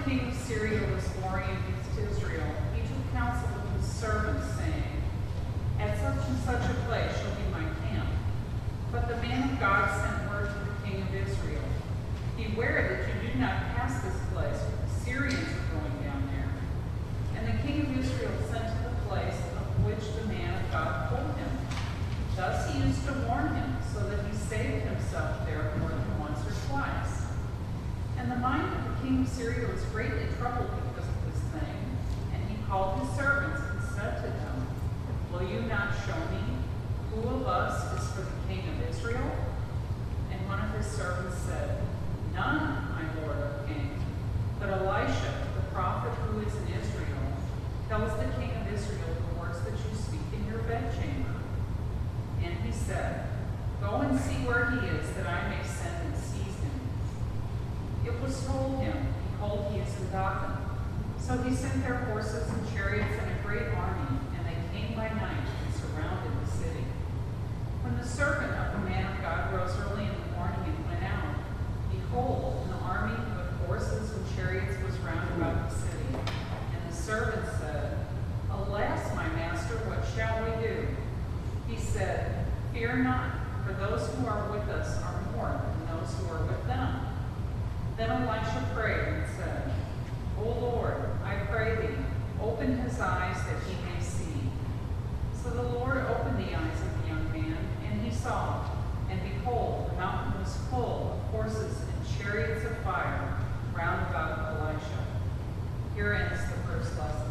king of Syria was warring against Israel, he took counsel with his servants, saying, "At such and such a place shall be my camp." But the man of God sent word to the king of Israel, "Beware that you do not pass this place, for the Syrians are going down there." And the king of Israel sent to the place of which the man of God told him. Thus he used to warn him, so that he saved himself there more than once or twice. And the mind of the king of Syria was greatly troubled because of this thing. And he called his servants and said to them, "Will you not show me who of us is for the king of Israel?" And one of his servants said, "None, my lord, O king. But Elisha, the prophet who is in Israel, tells the king of Israel the words that you speak in your bedchamber." And he said, "Go and see where he is, that I may send and seize him." It was told him, "Behold, he is in Dothan." So he sent their horses and chariots and a great army, and they came by night and surrounded the city. When the servant of the man of God rose early in the morning and went out, behold, an army with horses and chariots was round about the city. And the servant said, "Alas, my master, what shall we do?" He said, "Fear not, for those who are with us are more than those who are with them." Then Elisha prayed and said, "O Lord, I pray thee, open his eyes that he may see." So the Lord opened the eyes of the young man, and he saw, and behold, the mountain was full of horses and chariots of fire round about Elisha. Here ends the first lesson.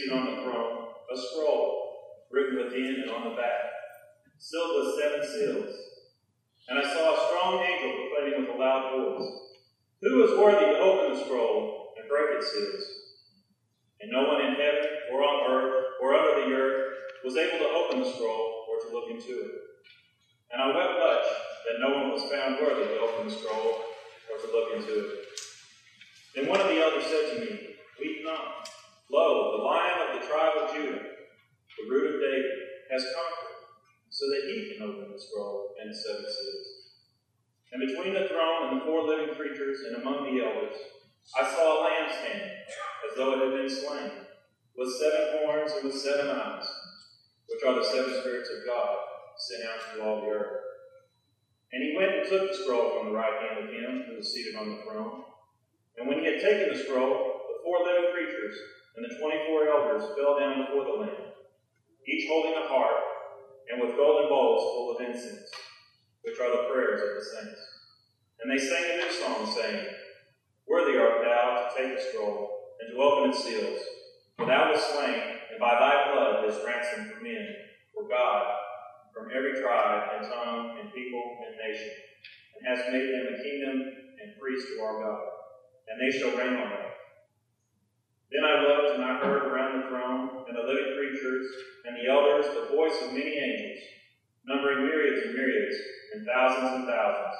seated on the throne a scroll written within and on the back, sealed with 7 seals. And I saw a strong angel proclaiming with a loud voice, "Who is worthy to open the scroll and break its seals?" And no one in heaven or on earth or under the earth was able to open the scroll or to look into it. And I wept much that no one was found worthy to open the scroll or to look into it. Then one of the elders said to me, "Weep not. Lo, the Lion of the tribe of Judah, the Root of David, has conquered, so that he can open the scroll and its 7 seals." And between the throne and the 4 living creatures and among the elders, I saw a lamb standing, as though it had been slain, with 7 horns and with 7 eyes, which are the 7 spirits of God, sent out to all the earth. And he went and took the scroll from the right hand of him who was seated on the throne. And when he had taken the scroll, the 4 living creatures and the 24 elders fell down before the Lamb, each holding a harp, and with golden bowls full of incense, which are the prayers of the saints. And they sang a new song, saying, "Worthy art thou to take the scroll, and to open its seals. For thou wast slain, and by thy blood hast ransomed for men, for God, from every tribe and tongue and people and nation, and hast made them a kingdom and priests to our God, and they shall reign on earth." Then I looked, and I heard around the throne and the living creatures and the elders the voice of many angels, numbering myriads and myriads and thousands,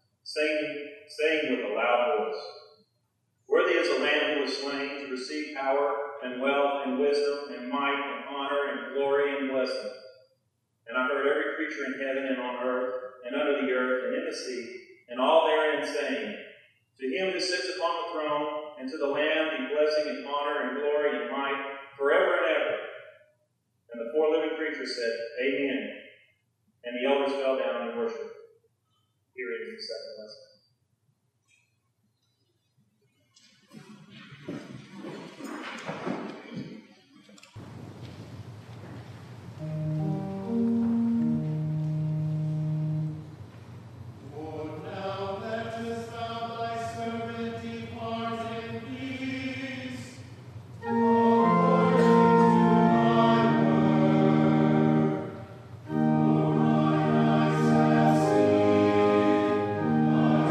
saying with a loud voice, "Worthy is the Lamb who was slain to receive power and wealth and wisdom and might and honor and glory and blessing." And I heard every creature in heaven and on earth and under the earth and in the sea and all therein saying, "To him who sits upon the throne and to the Lamb be blessing and honor and glory and might forever and ever." And the 4 living creatures said, "Amen." And the elders fell down and worshipped. Here is the second lesson. I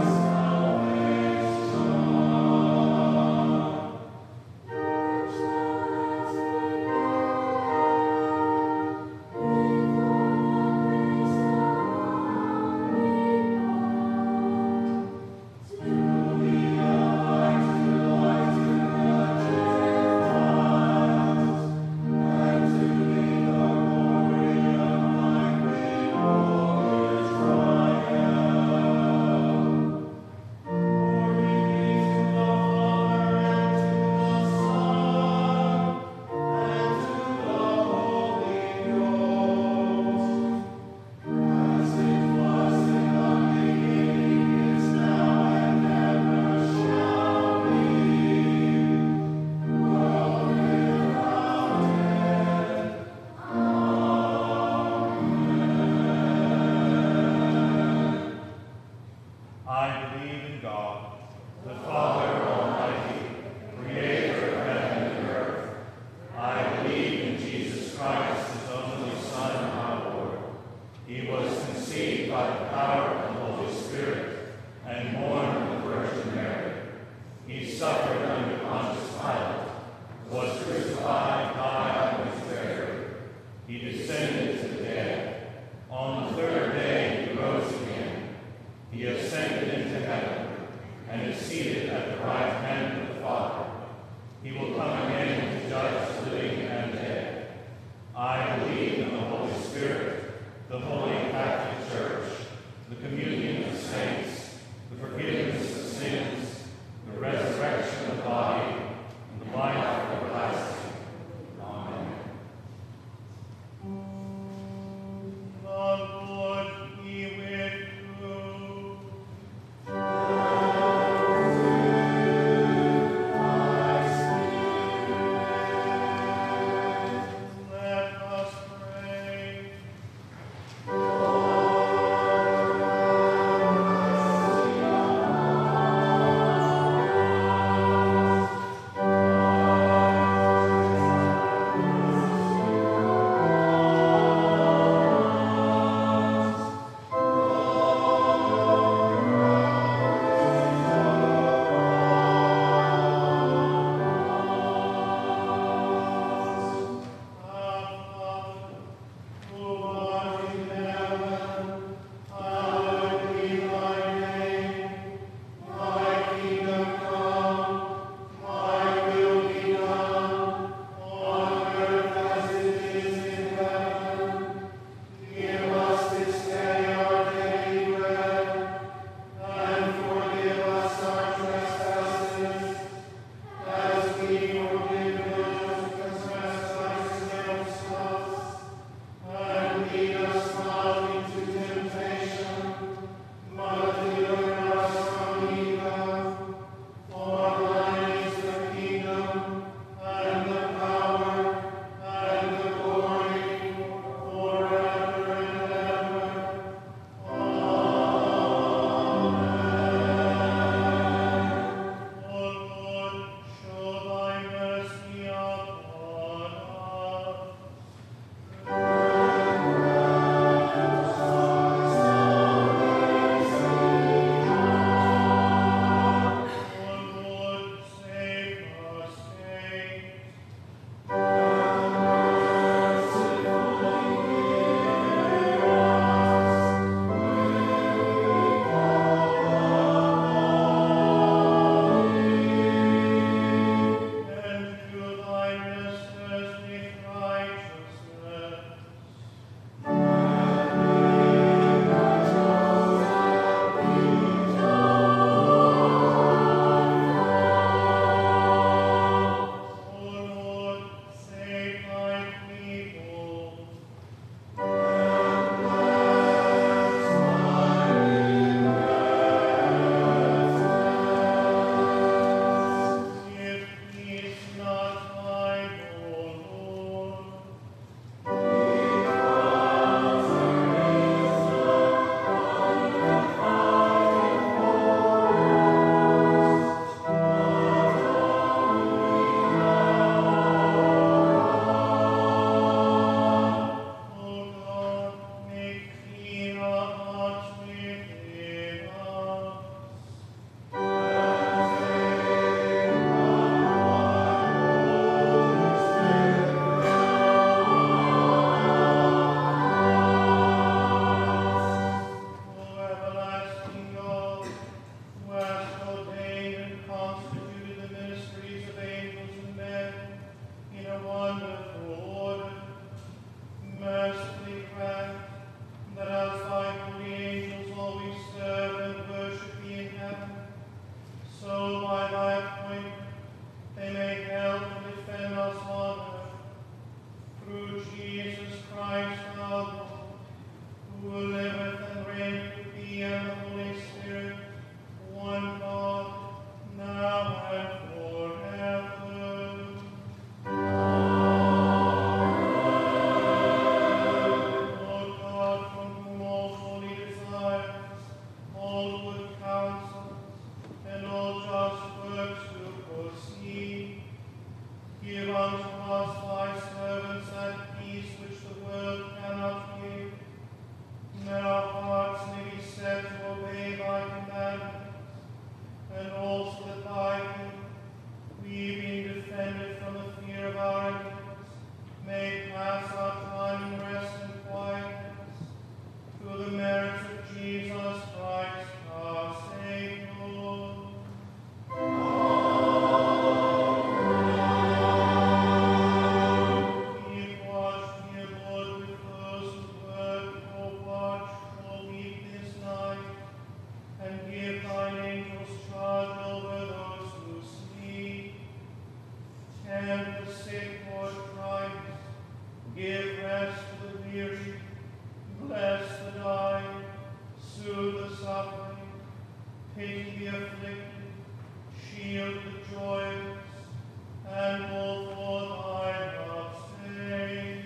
Give rest to the weary, bless the dying, soothe the suffering, pity the afflicted, shield the joyous, and hold forth thy love's sake.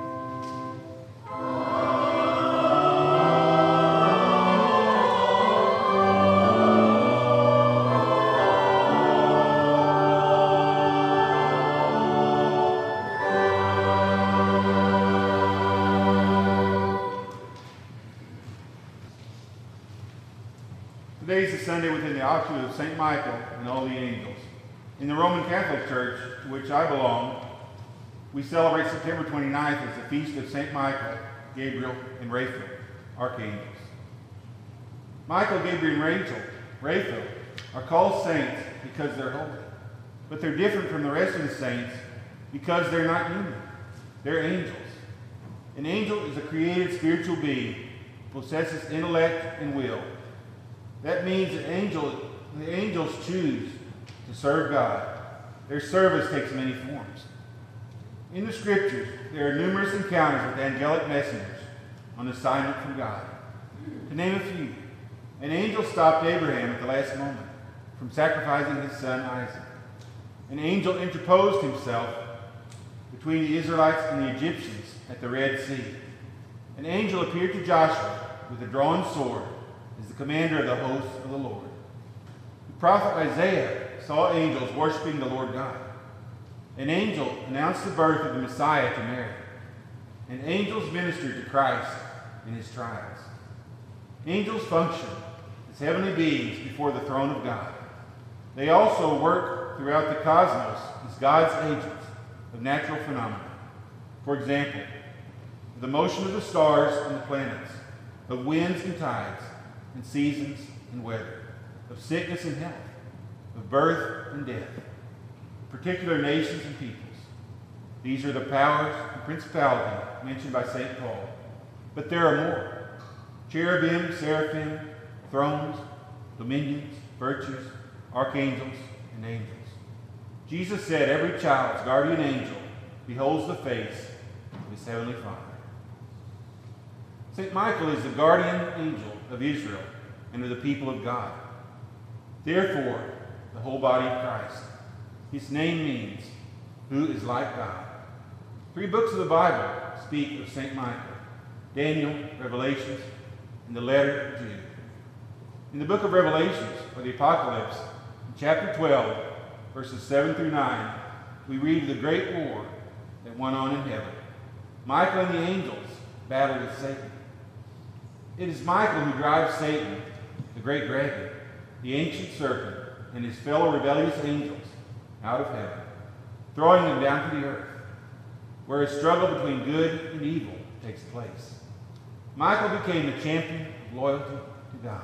Today is the Sunday within the octave of St. Michael and all the angels. In the Roman Catholic Church, to which I belong, we celebrate September 29th as the feast of St. Michael, Gabriel, and Raphael, archangels. Michael, Gabriel, and Raphael are called saints because they're holy. But they're different from the rest of the saints because they're not human. They're angels. An angel is a created spiritual being who possesses intellect and will. That means that the angels choose to serve God. Their service takes many forms. In the Scriptures, there are numerous encounters with angelic messengers on assignment from God. To name a few, an angel stopped Abraham at the last moment from sacrificing his son Isaac. An angel interposed himself between the Israelites and the Egyptians at the Red Sea. An angel appeared to Joshua with a drawn sword as the commander of the hosts of the Lord. The prophet Isaiah saw angels worshiping the Lord God. An angel announced the birth of the Messiah to Mary. And angels ministered to Christ in his trials. Angels function as heavenly beings before the throne of God. They also work throughout the cosmos as God's agents of natural phenomena. For example, the motion of the stars and the planets, of winds and tides, and seasons and weather, of sickness and health, of birth and death, particular nations and peoples. These are the powers and principalities mentioned by St. Paul. But there are more: cherubim, seraphim, thrones, dominions, virtues, archangels, and angels. Jesus said every child's guardian angel beholds the face of his heavenly Father. St. Michael is the guardian angel of Israel and of the people of God. Therefore, the whole body of Christ. His name means, who is like God. 3 books of the Bible speak of St. Michael: Daniel, Revelations, and the letter of Jude. In the book of Revelations, or the Apocalypse, in chapter 12, verses 7 through 9, we read of the great war that went on in heaven. Michael and the angels battled with Satan. It is Michael who drives Satan, the great dragon, the ancient serpent, and his fellow rebellious angels out of heaven, throwing them down to the earth, where a struggle between good and evil takes place. Michael became the champion of loyalty to God.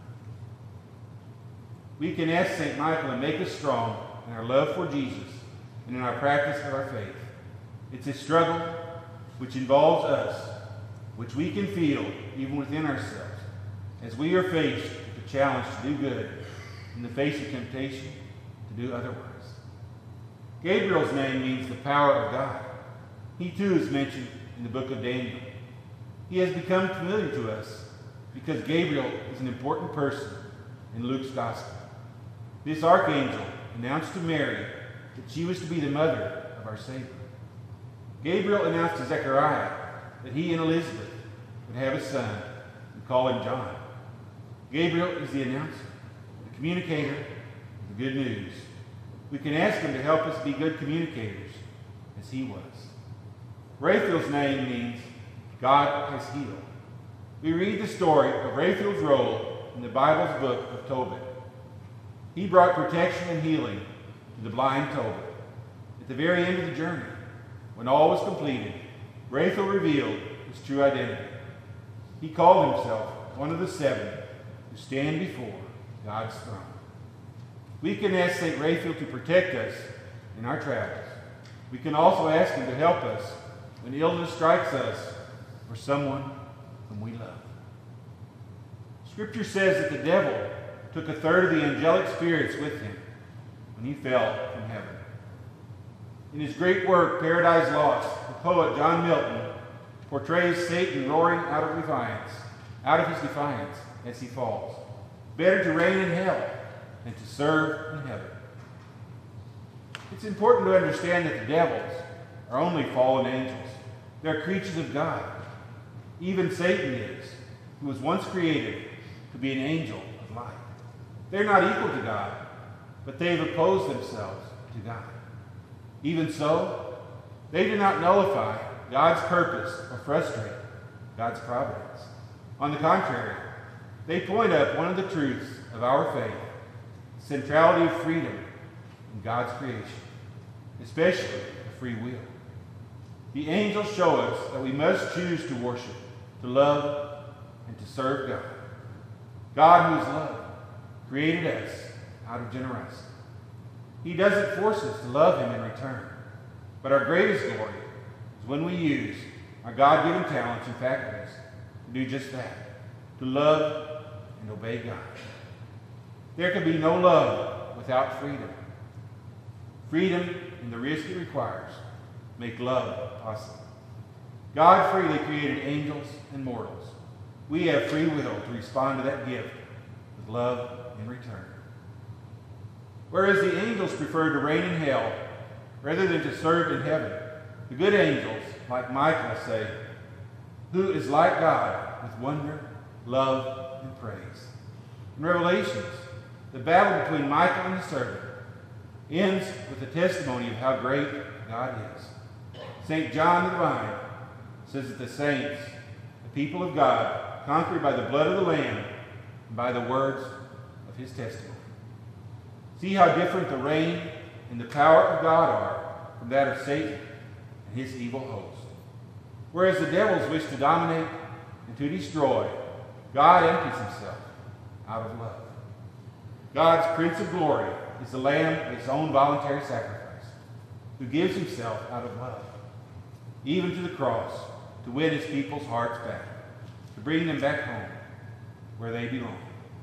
We can ask St. Michael to make us strong in our love for Jesus and in our practice of our faith. It's a struggle which involves us, which we can feel even within ourselves, as we are faced with the challenge to do good in the face of temptation to do otherwise. Gabriel's name means the power of God. He too is mentioned in the book of Daniel. He has become familiar to us because Gabriel is an important person in Luke's gospel. This archangel announced to Mary that she was to be the mother of our Savior. Gabriel announced to Zechariah that he and Elizabeth would have a son and call him John. Gabriel is the announcer, the communicator of the good news. We can ask him to help us be good communicators as he was. Raphael's name means God has healed. We read the story of Raphael's role in the Bible's book of Tobit. He brought protection and healing to the blind Tobit. At the very end of the journey, when all was completed, Raphael revealed his true identity. He called himself one of the 7 who stand before God's throne. We can ask St. Raphael to protect us in our travels. We can also ask him to help us when illness strikes us or someone whom we love. Scripture says that the devil took 1/3 of the angelic spirits with him when he fell from heaven. In his great work, Paradise Lost, the poet John Milton portrays Satan roaring out of his defiance as he falls. Better to reign in hell than to serve in heaven. It's important to understand that the devils are only fallen angels. They're creatures of God. Even Satan is, who was once created to be an angel of light. They're not equal to God, but they've opposed themselves to God. Even so, they do not nullify God's purpose or frustrate God's providence. On the contrary, they point up one of the truths of our faith, the centrality of freedom in God's creation, especially the free will. The angels show us that we must choose to worship, to love, and to serve God. God, who is love, created us out of generosity. He doesn't force us to love him in return, but our greatest glory is when we use our God-given talents and faculties to do just that, to love and obey God. There can be no love without freedom. Freedom and the risk it requires make love possible. God freely created angels and mortals. We have free will to respond to that gift with love in return. Whereas the angels prefer to reign in hell rather than to serve in heaven, the good angels, like Michael, say, "Who is like God with wonder, love, and praise?" In Revelations, the battle between Michael and the serpent ends with the testimony of how great God is. St. John the Divine says that the saints, the people of God, conquered by the blood of the Lamb and by the words of his testimony. See how different the reign and the power of God are from that of Satan and his evil host. Whereas the devils wish to dominate and to destroy, God empties himself out of love. God's Prince of Glory is the Lamb of his own voluntary sacrifice, who gives himself out of love, even to the cross, to win his people's hearts back, to bring them back home where they belong.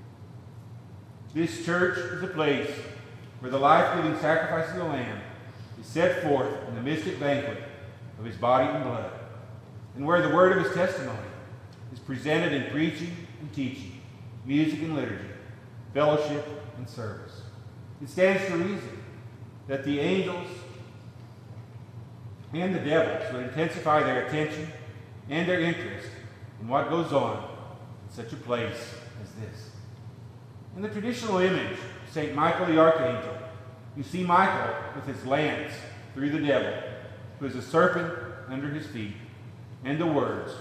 This church is a place where the life-giving sacrifice of the Lamb is set forth in the mystic banquet of his body and blood, and where the word of his testimony is presented in preaching and teaching, music and liturgy, fellowship and service. It stands to reason that the angels and the devils would intensify their attention and their interest in what goes on in such a place as this. In the traditional image of St. Michael the Archangel, you see Michael with his lance through the devil, who is a serpent under his feet, and the words,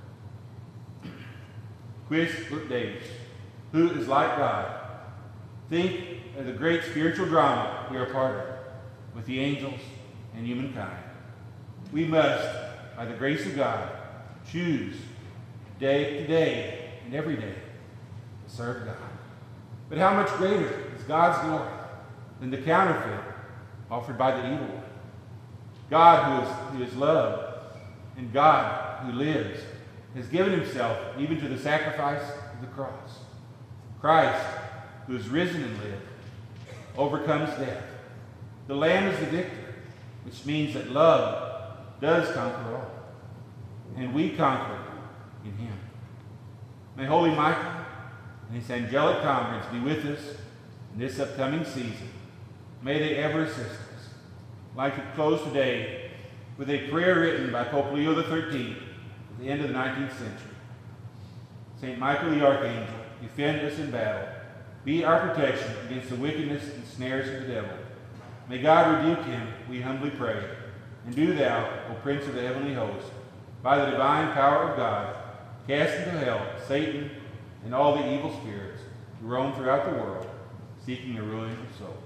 "Quis ut Deus," who is like God. Think of the great spiritual drama we are part of with the angels and humankind. We must, by the grace of God, choose day to day and every day to serve God. But how much greater is God's glory than the counterfeit offered by the evil one? God, who is love, and God, who lives, has given himself even to the sacrifice of the cross. Christ, who is risen and lived, overcomes death. The Lamb is the victor, which means that love does conquer all. And we conquer in him. May Holy Michael and his angelic comrades be with us in this upcoming season. May they ever assist us. I'd like to close today with a prayer written by Pope Leo XIII at the end of the 19th century. St. Michael the Archangel, defend us in battle. Be our protection against the wickedness and snares of the devil. May God rebuke him, we humbly pray. And do thou, O Prince of the heavenly host, by the divine power of God, cast into hell Satan and all the evil spirits who roam throughout the world, seeking the ruin of souls.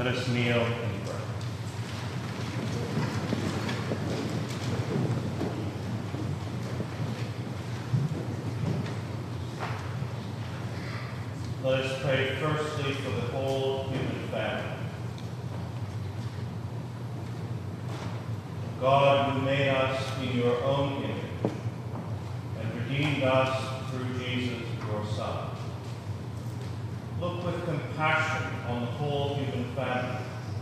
us kneel and pray. Let us pray firstly for the whole human family. God, who made us in your own image and redeemed us through Jesus, your Son, look with compassion on the whole human family.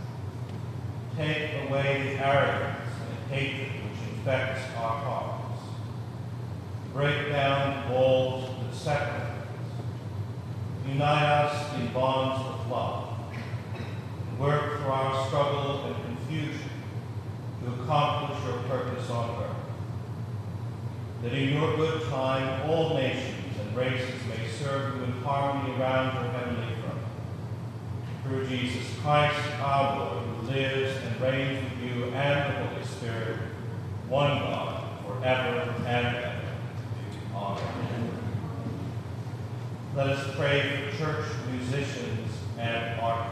Take away the arrogance and hatred which infects our hearts. Break down the walls that separate us. Unite us in bonds of love. Work for our struggle and confusion to accomplish your purpose on earth. That in your good time all nations and races may serve you in harmony around your heavenly throne. Through Jesus Christ our Lord, who lives and reigns with you and the Holy Spirit, one God, forever and ever. Amen. Let us pray for church musicians and artists.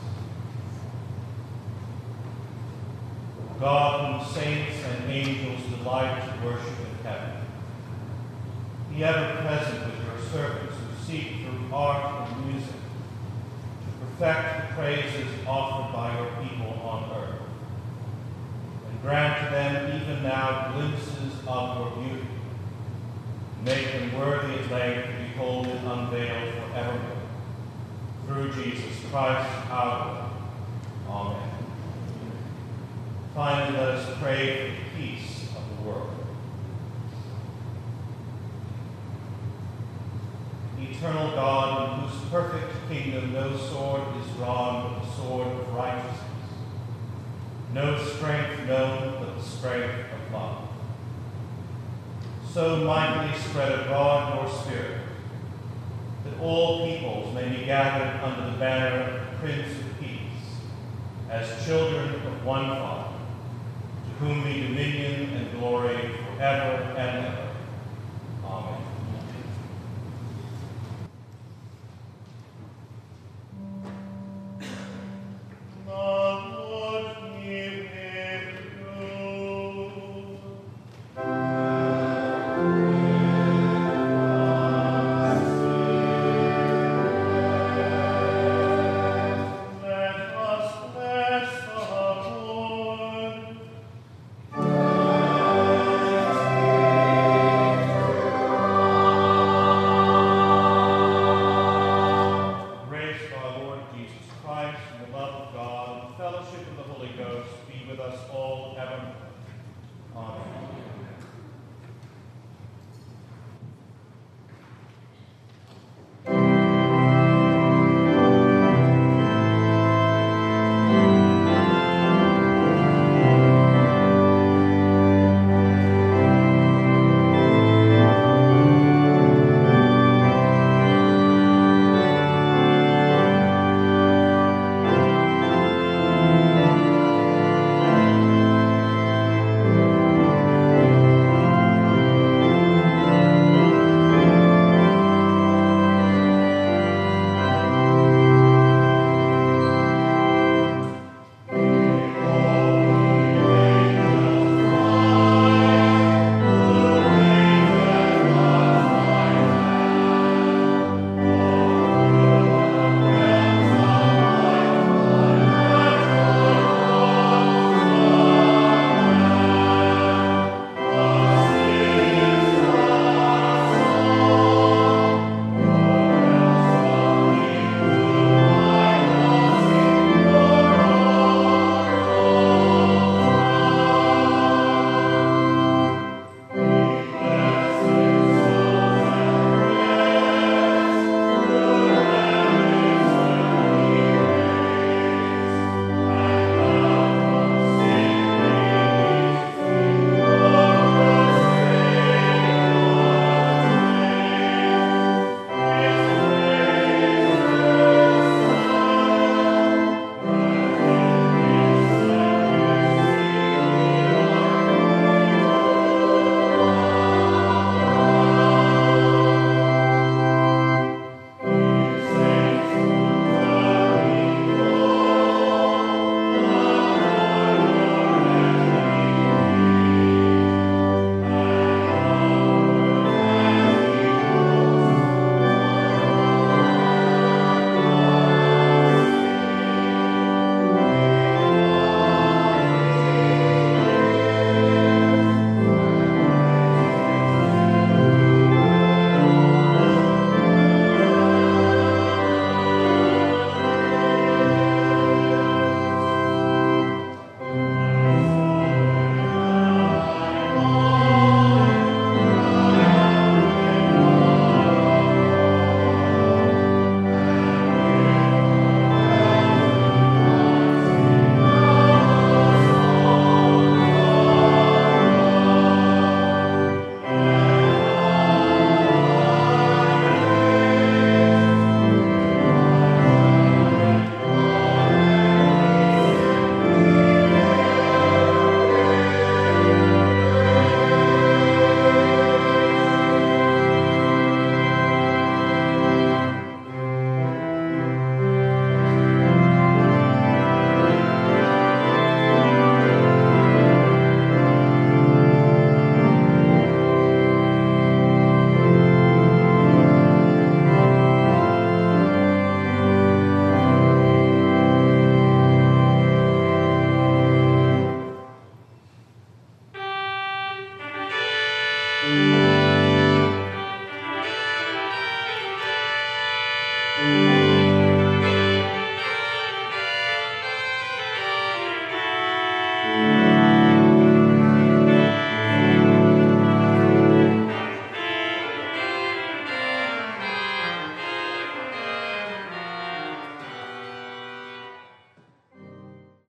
God, whom saints and angels delight to worship in heaven, be ever present with your servants who seek through art and music to perfect the praises offered by your people on earth, and grant to them even now glimpses of your beauty. Make them worthy at length to behold it unveiled forevermore. Through Jesus Christ our Lord. Amen. Finally, let us pray for the peace of the world. Eternal God, in whose perfect kingdom no sword is drawn but the sword of righteousness, no strength known but the strength of love. So mightily spread abroad your Spirit, that all peoples may be gathered under the banner of the Prince of Peace, as children of one Father, to whom be dominion and glory forever and ever. Amen. Amen. Amen.